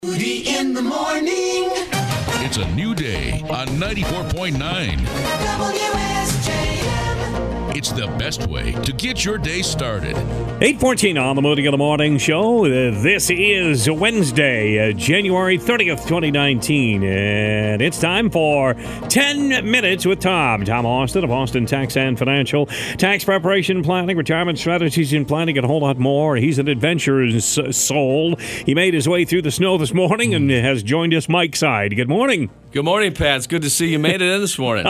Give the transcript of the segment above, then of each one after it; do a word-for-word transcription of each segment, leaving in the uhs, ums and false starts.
Rudy in the morning. It's a new day on ninety-four point nine. W S J M. It's the best way to get your day started. eight fourteen on the Moody in the Morning Show. Uh, this is Wednesday, uh, January thirtieth, twenty nineteen. And it's time for ten minutes with Tom. Tom Austin of Austin Tax and Financial. Tax preparation, planning, retirement strategies and planning, and a whole lot more. He's an adventurous soul. He made his way through the snow this morning and has joined us Mike's side. Good morning. Good morning, Pat. It's good to see you made it in this morning.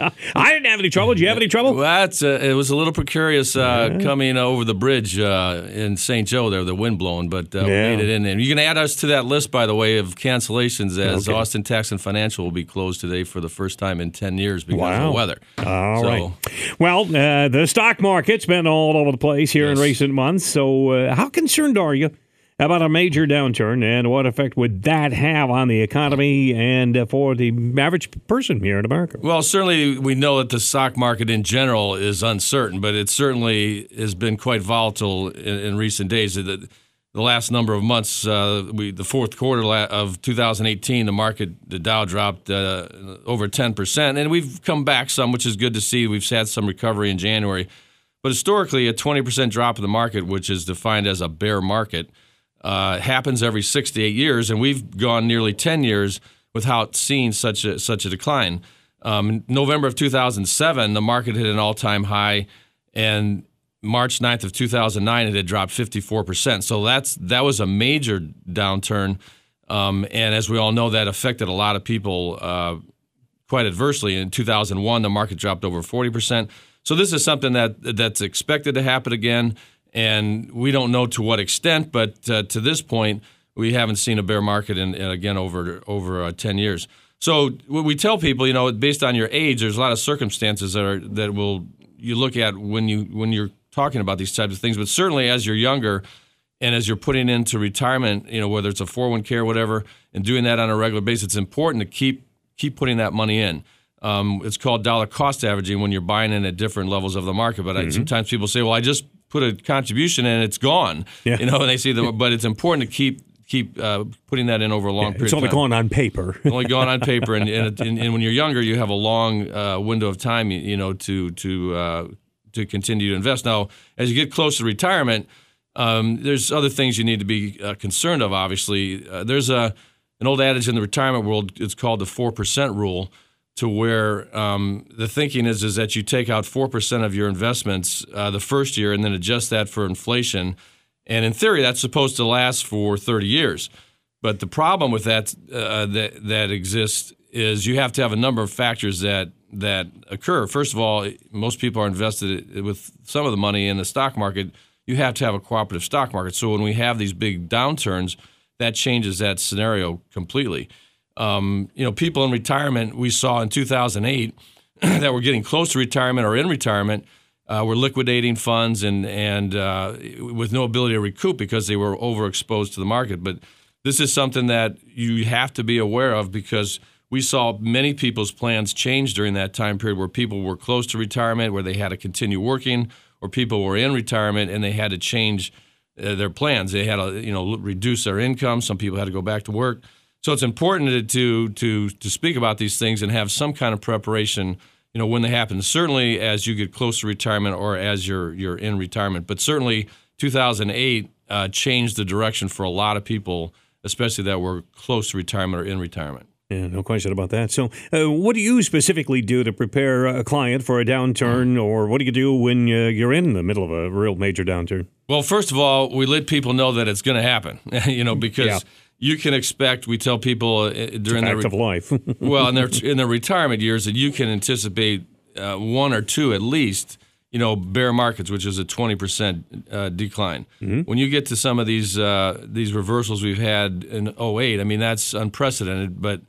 I didn't have any trouble. Did you have any trouble? Well, that's, uh, it was a little precarious uh, yeah. coming over the bridge uh, in Saint Joe there, the wind blowing, but uh, yeah. we made it in. And you can add us to that list, by the way, of cancellations, as okay. Austin Tax and Financial will be closed today for the first time in ten years because wow. of the weather. All so, right. Well, uh, the stock market's been all over the place here yes. in recent months. So uh, how concerned are you about a major downturn, and what effect would that have on the economy and uh, for the average person here in America? Well, certainly we know that the stock market in general is uncertain, but it certainly has been quite volatile in, in recent days. The, the last number of months, uh, we, the fourth quarter of two thousand eighteen, the market, the Dow dropped uh, over ten percent, and we've come back some, which is good to see. We've had some recovery in January. But historically, a twenty percent drop in the market, which is defined as a bear market, Uh, happens every six to eight years, and we've gone nearly ten years without seeing such a such a decline. Um, in November of two thousand seven, the market hit an all-time high, and March ninth of two thousand nine, it had dropped fifty-four percent. So that's that was a major downturn, um, and as we all know, that affected a lot of people uh, quite adversely. In two thousand one, the market dropped over forty percent. So this is something that that's expected to happen again. And we don't know to what extent, but uh, to this point, we haven't seen a bear market in, in again, over over uh, ten years. So what we tell people, you know, based on your age, there's a lot of circumstances that are that will you look at when you when you're talking about these types of things. But certainly, as you're younger and as you're putting into retirement, you know, whether it's a four oh one k or whatever, and doing that on a regular basis, it's important to keep keep putting that money in. Um, it's called dollar cost averaging when you're buying in at different levels of the market. But mm-hmm. I, sometimes people say, well, I just put a contribution in and it's gone. Yeah. You know, and they see the, but it's important to keep keep uh, putting that in over a long yeah, period of time. It's only gone on paper. Only gone on paper, and, and, and, and when you're younger, you have a long uh, window of time, you, you know, to to uh, to continue to invest. Now, as you get close to retirement, um, there's other things you need to be uh, concerned of. Obviously, uh, there's a an old adage in the retirement world. It's called the four percent rule, to where um, the thinking is is that you take out four percent of your investments uh, the first year and then adjust that for inflation. And in theory, that's supposed to last for thirty years. But the problem with that uh, that, that exists is you have to have a number of factors that that occur. First of all, most people are invested with some of the money in the stock market. You have to have a cooperative stock market. So when we have these big downturns, that changes that scenario completely. Um, you know, people in retirement, we saw in two thousand eight that were getting close to retirement or in retirement, uh, were liquidating funds and and uh, with no ability to recoup because they were overexposed to the market. But this is something that you have to be aware of, because we saw many people's plans change during that time period, where people were close to retirement, where they had to continue working, or people were in retirement and they had to change uh, their plans. They had to, you know, reduce their income. Some people had to go back to work. So it's important to to to speak about these things and have some kind of preparation, you know, when they happen. Certainly as you get close to retirement or as you're you're in retirement. But certainly two thousand eight uh, changed the direction for a lot of people, especially that were close to retirement or in retirement. Yeah, no question about that. So uh, what do you specifically do to prepare a client for a downturn, or what do you do when uh, you're in the middle of a real major downturn? Well, first of all, we let people know that it's going to happen, you know, because yeah. You can expect, we tell people uh, during it's a fact their of life. well, in their in their retirement years, that you can anticipate uh, one or two at least, you know, bear markets, which is a twenty percent uh, decline. Mm-hmm. When you get to some of these uh, these reversals we've had in oh eight, I mean, that's unprecedented, but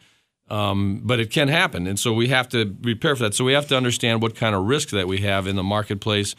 um, but it can happen, and so we have to prepare for that. So we have to understand what kind of risk that we have in the marketplace,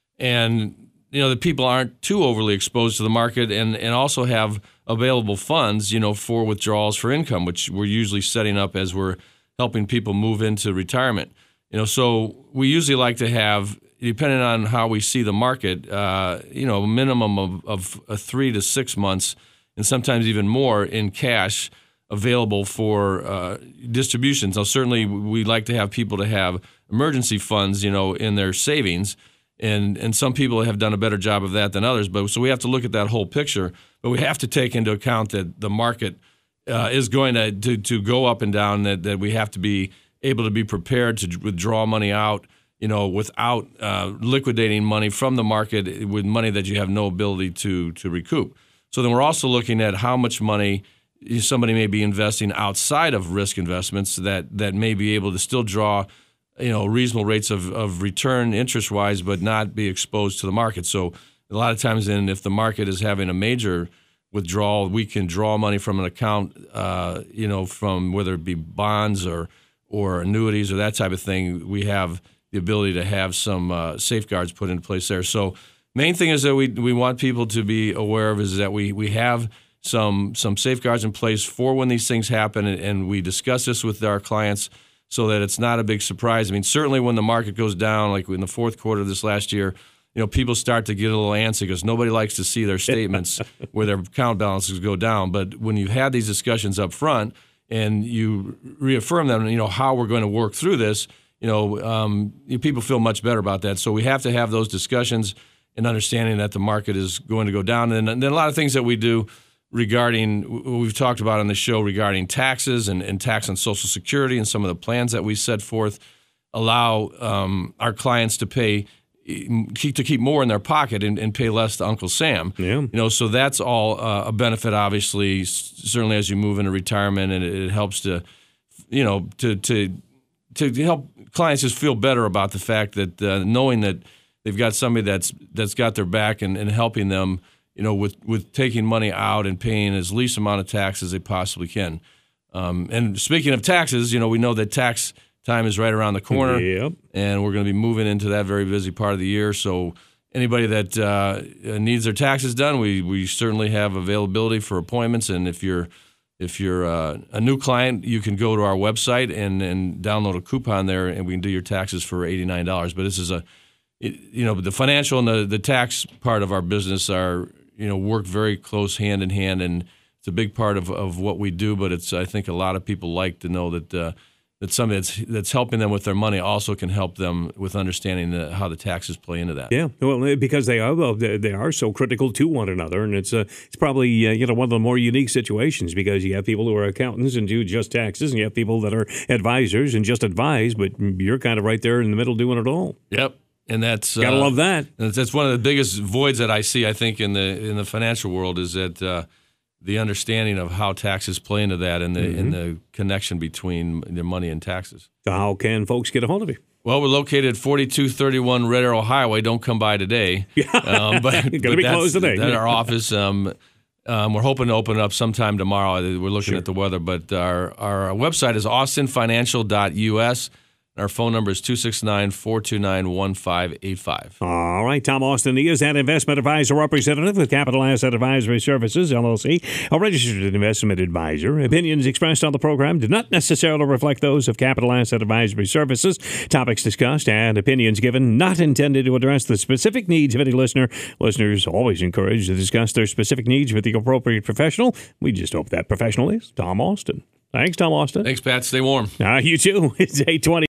and you know, the people aren't too overly exposed to the market, and, and also have available funds, you know, for withdrawals for income, which we're usually setting up as we're helping people move into retirement. You know, so we usually like to have, depending on how we see the market, uh, you know, a minimum of, of a three to six months and sometimes even more in cash available for uh, distributions. Now, certainly we like to have people to have emergency funds, you know, in their savings, and and some people have done a better job of that than others. But so we have to look at that whole picture. But we have to take into account that the market uh, is going to, to to go up and down. That that we have to be able to be prepared to withdraw money out, you know, without uh, liquidating money from the market with money that you have no ability to to recoup. So then we're also looking at how much money somebody may be investing outside of risk investments that, that may be able to still draw, you know, reasonable rates of, of return interest-wise, but not be exposed to the market. So a lot of times then if the market is having a major withdrawal, we can draw money from an account, uh, you know, from whether it be bonds or or annuities or that type of thing. We have the ability to have some uh, safeguards put into place there. So main thing is that we we want people to be aware of is that we we have some some safeguards in place for when these things happen, and, and we discuss this with our clients so that it's not a big surprise. I mean, certainly when the market goes down, like in the fourth quarter of this last year, you know, people start to get a little antsy because nobody likes to see their statements where their account balances go down. But when you've had these discussions up front and you reaffirm them, you know, how we're going to work through this, you know, um, people feel much better about that. So we have to have those discussions and understanding that the market is going to go down. And then a lot of things that we do regarding, we've talked about on the show regarding taxes and, and tax on Social Security and some of the plans that we set forth allow um, our clients to pay, keep, to keep more in their pocket and, and pay less to Uncle Sam. Yeah. You know, so that's all uh, a benefit, obviously, certainly as you move into retirement, and it, it helps to, you know, to to to help clients just feel better about the fact that uh, knowing that they've got somebody that's that's got their back and, and helping them, you know, with, with taking money out and paying as least amount of tax as they possibly can. Um, and speaking of taxes, you know, we know that tax time is right around the corner, Yep. and we're going to be moving into that very busy part of the year. So anybody that uh, needs their taxes done, we we certainly have availability for appointments. And if you're if you're uh, a new client, you can go to our website and, and download a coupon there, and we can do your taxes for eighty-nine dollars. But this is a, it, you know, the financial and the, the tax part of our business are, you know, work very close hand in hand, and it's a big part of, of what we do. But it's, I think a lot of people like to know that uh, that somebody that's that's helping them with their money also can help them with understanding the, how the taxes play into that. Yeah, well, because they are well, they they are so critical to one another, and it's uh, it's probably uh, you know one of the more unique situations because you have people who are accountants and do just taxes, and you have people that are advisors and just advise, but you're kind of right there in the middle doing it all. Yep. And that's Gotta uh, love that. And that's one of the biggest voids that I see, I think, in the in the financial world is that uh, the understanding of how taxes play into that and the mm-hmm. and the connection between their money and taxes. So how can folks get a hold of you? Well, we're located at forty-two thirty-one Red Arrow Highway. Don't come by today. Yeah, um, but, going to but be that's, closed today. That's our office. Um, um, we're hoping to open it up sometime tomorrow. We're looking Sure. at the weather, but our our website is austin financial dot u s. Our phone number is two six nine, four two nine, one five eight five. All right. Tom Austin, he is an investment advisor representative with Capital Asset Advisory Services, L L C, a registered investment advisor. Opinions expressed on the program do not necessarily reflect those of Capital Asset Advisory Services. Topics discussed and opinions given not intended to address the specific needs of any listener. Listeners always encouraged to discuss their specific needs with the appropriate professional. We just hope that professional is Tom Austin. Thanks, Tom Austin. Thanks, Pat. Stay warm. Uh, you too. It's eight twenty.